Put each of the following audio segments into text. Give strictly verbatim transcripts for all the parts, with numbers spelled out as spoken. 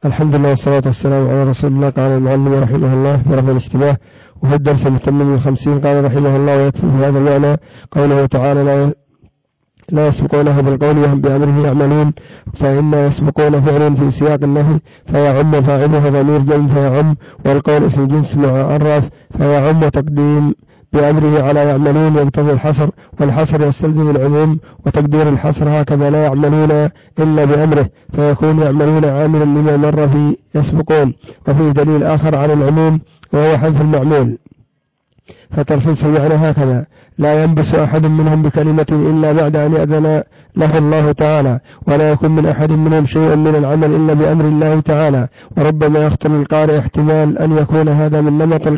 الحمد لله والصلاة والسلام على رسول الله. قال المعلم رحمه الله في رفع الاشتباه وهو الدرس المتمم الخمسين. قال رحمه الله: ويكفي في هذا المعنى قوله تعالى: لا لا يسبقونه بالقول وهم بأمره يعملون، فإن يسبقون فعل في سياق النهي فيعم فاعله ضمير جمع فيعم، والقول اسم جنس معرف فيعم، وتقديم بأمره على يعملون يقتضي الحصر، والحصر يستلزم العموم، وتقدير الحصر هكذا: لا يعملون إلا بأمره، فيكون يعملون عاملا لما مر في يسبقون. وفيه دليل آخر على العموم وهو حذف المعمول، فتلخيص المعنى هكذا: لا ينبس أحد منهم بكلمة إلا بعد أن يأذن له الله تعالى، ولا يكون من أحد منهم شيء من العمل إلا بأمر الله تعالى. وربما يخطر القارئ احتمال أن يكون هذا من نمط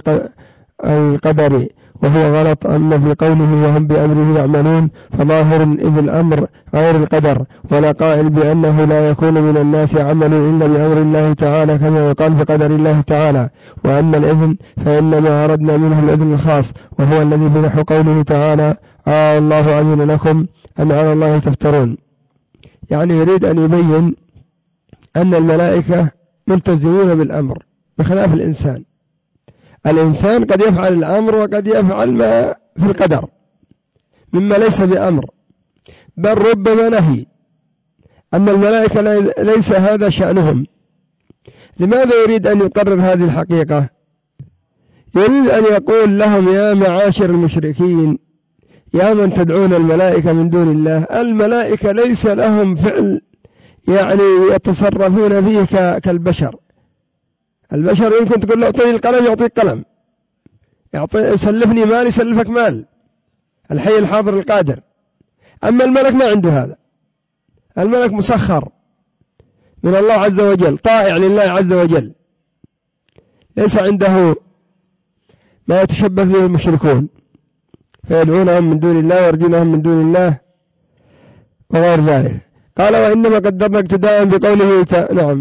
القدر وهو غلط. أما في قوله وهم بأمره يعملون فظاهر إذ الأمر غير القدر، ولا قائل بأنه لا يكون من الناس عمل إلا بأمر الله تعالى كما يقال بقدر الله تعالى. وأما الإذن فإنما أردنا منه الإذن الخاص، وهو الذي بنحو قوله تعالى: آه الله أذن لكم أم على الله تفترون. يعني يريد أن يبين أن الملائكة ملتزمون بالأمر بخلاف الإنسان. الإنسان قد يفعل الأمر وقد يفعل ما في القدر مما ليس بأمر، بل ربما نهي. أما الملائكة ليس هذا شأنهم. لماذا يريد أن يقرر هذه الحقيقة؟ يريد أن يقول لهم: يا معاشر المشركين، يا من تدعون الملائكة من دون الله، الملائكة ليس لهم فعل يعني يتصرفون فيه كالبشر. البشر يمكن تقول له اعطيني القلم يعطيك قلم، يعطي سلفني مال يسلفك مال، الحي الحاضر القادر. أما الملك ما عنده هذا. الملك مسخر من الله عز وجل، طائع لله عز وجل، ليس عنده ما يتشبث به المشركون فيدعونهم من دون الله ويرجونهم من دون الله وغير ذلك. قال: وإنما قدرنا اقتداء بقوله ت... نعم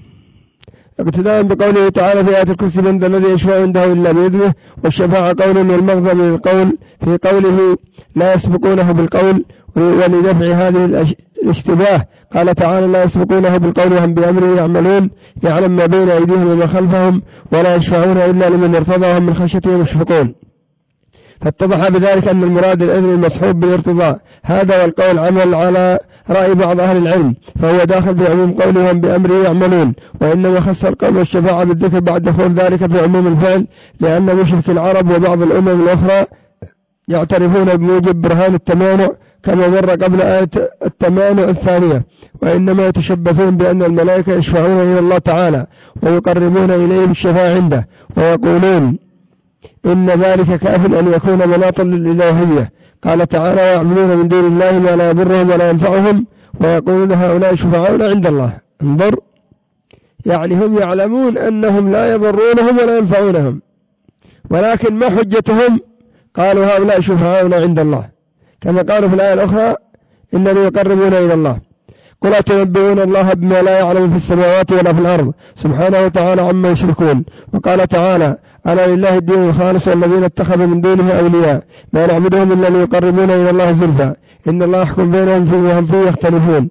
اقتداء بقوله تعالى في آية الكرسي: من ذا الذي يشفع عنده إلا بإذنه. والشفاعة قول والمغزى من القول في قوله لا يسبقونه بالقول. ولدفع هذه الاشتباه قال تعالى: لا يسبقونه بالقول وهم بأمره يعملون، يعلم ما بين أيديهم وما خلفهم، ولا يشفعون إلا لمن ارتضى وهم من خشيته مشفقون. فاتضح بذلك أن المراد الإذن المصحوب بالارتضاء. هذا والقول عمل على رأي بعض أهل العلم، فهو داخل في عموم قولهم بأمره يعملون. وإنما خص القول والشفاعة بالذكر بعد دخول ذلك في عموم الفعل، لأن مشرك العرب وبعض الأمم الأخرى يعترفون بموجب برهان التمانع كما مر قبل آية التمانع الثانية، وإنما يتشبثون بأن الملائكة يشفعون إلى الله تعالى ويقربون إليه بالشفاعة عنده، ويقولون إن ذلك كاف أن يكون مناطا للإلهية. قال تعالى: ويعبدون من دون الله ما لا يضرهم ولا ينفعهم ويقولون هؤلاء شفعاؤنا عند الله. انظر، يعني هم يعلمون أنهم لا يضرونهم ولا ينفعونهم، ولكن ما حجتهم؟ قالوا هؤلاء شفعاؤنا عند الله، كما قالوا في الآية الأخرى: إنني يقربون إلى الله. قل أتنبئون الله بما لا يعلم في السماوات ولا في الأرض سبحانه وتعالى عما يشركون. وقال تعالى: ألا لله الدين الخالص والذين اتخذوا من دونه أولياء ما نعبدهم إلا ليقربونا إلى الله زلفى إن الله يحكم بينهم فيه وهم فيه يختلفون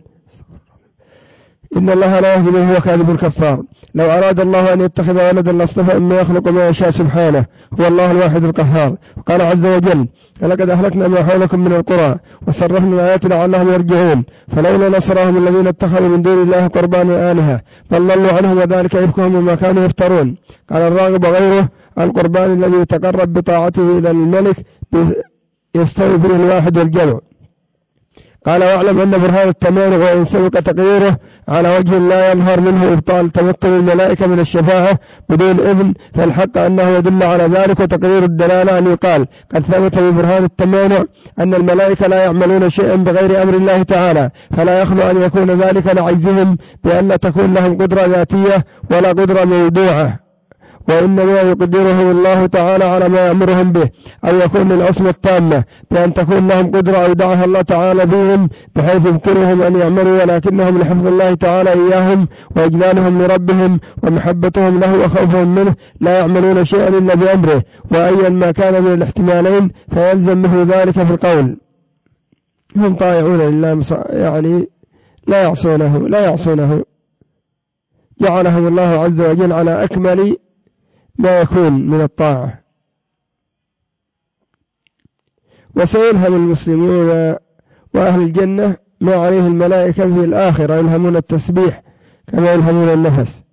إن الله لا يهدي من هو كاذب كفار. لو أراد الله أن يتخذ ولدا لاصطفى إما يخلق ما يشاء سبحانه، هو الله الواحد القهار. وقال عز وجل: لقد أهلكنا ما حولكم من القرى وصرفنا الآيات لعلهم يرجعون فلولا نصرهم الذين اتخذوا من دون الله قربانا آلهة بل ضلوا عنهم وذلك إفكهم وما كانوا يفترون. قال الراغب غيره: القربان الذي يتقرب بطاعته إلى الملك يستوي فيه الواحد والجمع. قال: واعلم أن برهان التمانع وإن سبق تقريره على وجه لا يظهر منه إبطال تمكن الملائكة من الشفاعة بدون إذن، فالحق أنه يدل على ذلك. وتقرير الدلالة أن يقال قد ثبت ببرهان التمانع أن الملائكة لا يعملون شيئا بغير أمر الله تعالى، فلا يخلو أن يكون ذلك لعجزهم بأن لا تكون لهم قدرة ذاتية ولا قدرة موضوعة، وإنما يقدرهم الله تعالى على ما يأمرهم به، أو يكون للعصمة التامة بأن تكون لهم قدرة أودعها الله تعالى فيهم بحيث يمكنهم أن يعملوا، ولكنهم لحفظ الله تعالى إياهم وإجلالهم لربهم ومحبتهم له وخوفهم منه لا يعملون شيئا إلا بأمره. وأيا ما كان من الاحتمالين فيلزم مثل ذلك في القول. هم طائعون لله يعني لا يعصونه لا يعصونه جعلهم الله عز وجل على أكمل ما يكون من الطاعة. وسيلهم المسلمون وأهل الجنة ما عليه الملائكة في الآخرة، يلهمون التسبيح كما يلهمون النفس.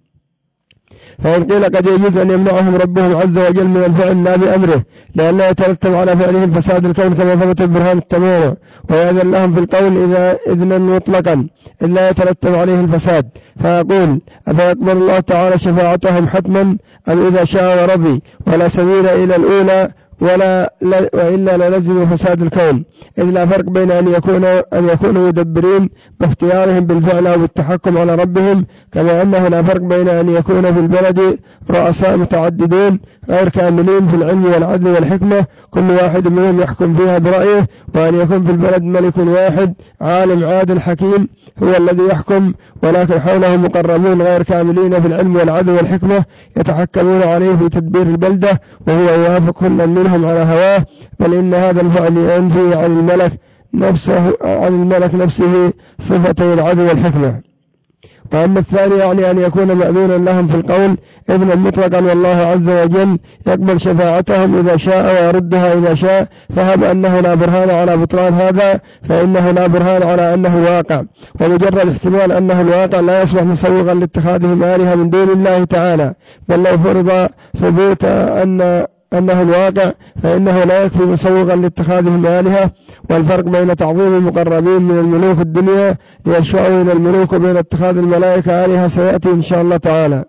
فإن قيل قد يجوز أن يمنعهم ربهم عز وجل من الفعل لا بأمره لئلا يترتب على فعلهم فساد الكون كما ثبت ببرهان التمام، ويأذن لهم في القول إذا إذنا مطلقا إلا يترتب عليه الفساد. فأقول أفيقبل الله تعالى شفاعتهم حتما أم إذا شاء ورضي، ولا سبيل إلى الأولى ولا وإلا للزم فساد الكون، إذ لا فرق بين أن يكونوا أن يكونوا مدبرين باختيارهم بالفعل أو بالتحكم على ربهم، كما أنه لا فرق بين أن يكون في البلد رؤساء متعددون غير كاملين في العلم والعدل والحكمة كل واحد منهم يحكم فيها برأيه، وأن يكون في البلد ملك واحد عالم عادل حكيم هو الذي يحكم، ولكن حوله مقربون غير كاملين في العلم والعدل والحكمة يتحكمون عليه في تدبير البلدة، وهو يوافق كل منهم على هواه، بل إن هذا الفعل ينفي عن الملك نفسه عن الملك نفسه صفتي العدل والحكمة. وأما الثاني يعني أن يكون مأذونا لهم في القول إذنا مطلقا، والله عز وجل يقبل شفاعتهم إذا شاء ويردها إذا شاء، فهب أنه لا برهان على بطلان هذا فإنه لا برهان على أنه واقع، ومجرد احتمال أنه الواقع لا يصلح مسوغا لاتخاذهم آلهة من دون الله تعالى، بل لو فرض ثبوت أن أنه الواقع فإنه لا يكفي مسوغا لاتخاذهم آلهة. والفرق بين تعظيم المقربين من الملوك الدنيا ليشفعوا إلى الملوك وبين اتخاذ الملائكة آلهة سيأتي إن شاء الله تعالى.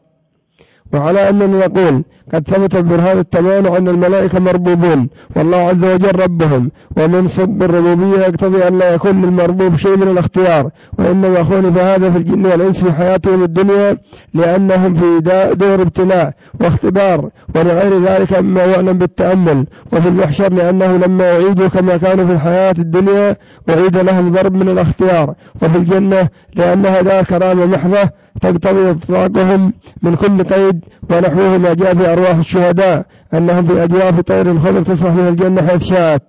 وعلى أننا نقول قد ثبت ببرهان التمانع أن الملائكة مربوبون والله عز وجل ربهم، ومن صب الربوبية يقتضي أن لا يكون للمربوب شيء من الاختيار، وإنما يخون هذا في الجن والإنس في حياتهم الدنيا لأنهم في دور ابتلاء واختبار، ولغير ذلك مما يعلم بالتأمل. وفي المحشر لأنه لما يعيدوا كما كانوا في الحياة الدنيا أعيد لهم ضرب من الاختيار. وفي الجنة لأنها دار كرامة محضة تقتضي إطلاقهم من كل قيد، ونحوه ما جاء في أرواح الشهداء أنهم في أجواف طير خضر تصرح من الجنة حيث شاءت،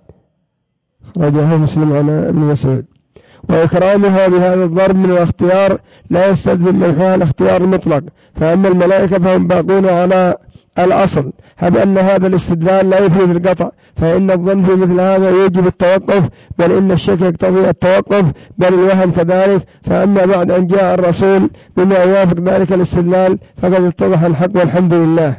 خرجه مسلم عن ابن مسعود. وإكرامها بهذا الضرب من الاختيار لا يستلزم منحها الاختيار المطلق، فأما الملائكة فهم باقون على الأصل، هب أن هذا الاستدلال لا يفيد القطع، فإن الظن في مثل هذا يوجب التوقف، بل إن الشك يقتضي التوقف، بل الوهم كذلك. فأما بعد أن جاء الرسول بما يوافق ذلك الاستدلال فقد اتضح الحق والحمد لله.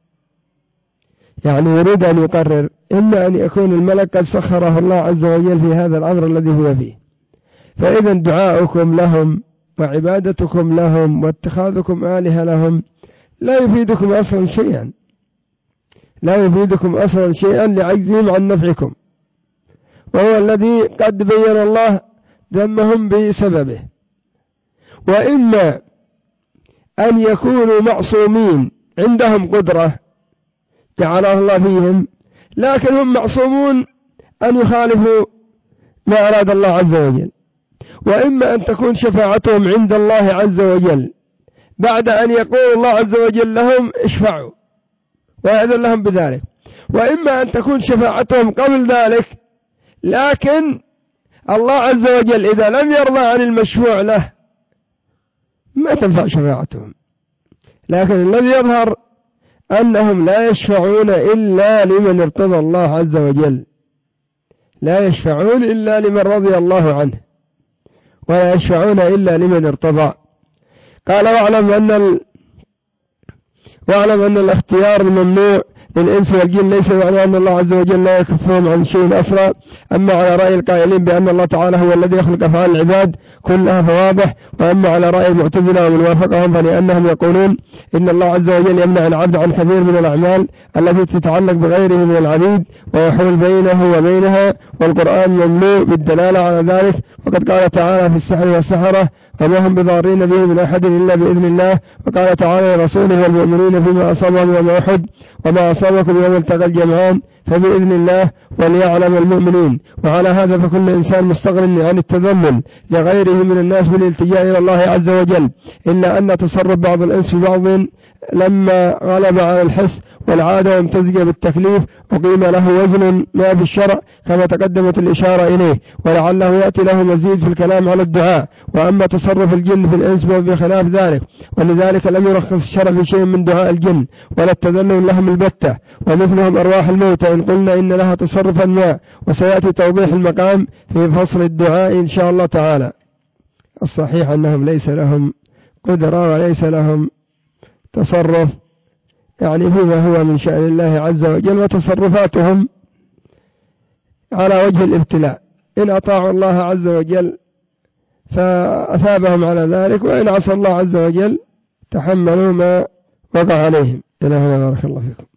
يعني يريد أن يقرر إما أن يكون الملك قد سخره الله عز وجل في هذا الأمر الذي هو فيه، فإذا دعاؤكم لهم وعبادتكم لهم واتخاذكم آلهة لهم لا يفيدكم أصلا شيئا، لا يفيدكم أصلا شيئا لعجزهم عن نفعكم، وهو الذي قد بين الله ذمهم بسببه. وإما أن يكونوا معصومين عندهم قدرة جعلها الله فيهم، لكن هم معصومون أن يخالفوا ما أراد الله عز وجل. وإما أن تكون شفاعتهم عند الله عز وجل بعد أن يقول الله عز وجل لهم اشفعوا ويأذن لهم بذلك، وإما أن تكون شفاعتهم قبل ذلك، لكن الله عز وجل إذا لم يرضى عن المشفوع له ما تنفع شفاعتهم. لكن الذي يظهر أنهم لا يشفعون إلا لمن ارتضى الله عز وجل، لا يشفعون إلا لمن رضي الله عنه، ولا يشفعون إلا لمن ارتضى. قال واعلم أن ال... واعلم أن الاختيار الممنوع للإنس والجن ليس معنى أن الله عز وجل لا يكفهم عن شيء أسرى. أما على رأي القائلين بأن الله تعالى هو الذي يخلق أفعال العباد كلها فواضح. وأما على رأي المعتزلة ومن وافقهم فلأنهم يقولون إن الله عز وجل يمنع العبد عن كثير من الأعمال التي تتعلق بغيره من العبيد ويحول بينه وبينها، والقرآن مملوء بالدلالة على ذلك. وقد قال تعالى في السحر والسحرة وما هم بضارين به من أحد إلا بإذن الله. وقال تعالى لرسوله والمؤمنين المؤمنين فيما أصابهم يوم أحد وما أصابكم يوم التقى الجمعان فبإذن الله وليعلم المؤمنين. وعلى هذا فكل إنسان مستغن عن التذلل لغيره من الناس بالالتجاء إلى الله عز وجل، إلا أن تصرف بعض الإنس في بعض لما غلب على الحس والعادة وامتزج بالتكليف وقيم له وزن ما في الشرع كما تقدمت الإشارة إليه، ولعله يأتي له مزيد في الكلام على الدعاء. وأما تصرف الجن في الإنس بخلاف ذلك، ولذلك لم يرخص الشرع في شيء من دعاء الجن ولا التذلل لهم البتة، ومثلهم أرواح الموتى إن قلنا إن لها تصرفا ما، وسيأتي توضيح المقام في فصل الدعاء إن شاء الله تعالى. الصحيح أنهم ليس لهم قدرة وليس لهم تصرف يعني فيما هو من شأن الله عز وجل، وتصرفاتهم على وجه الابتلاء، إن أطاعوا الله عز وجل فأثابهم على ذلك، وإن عصى الله عز وجل تحملوا ما وقع عليهم. إلى هنا بارك الله فيكم.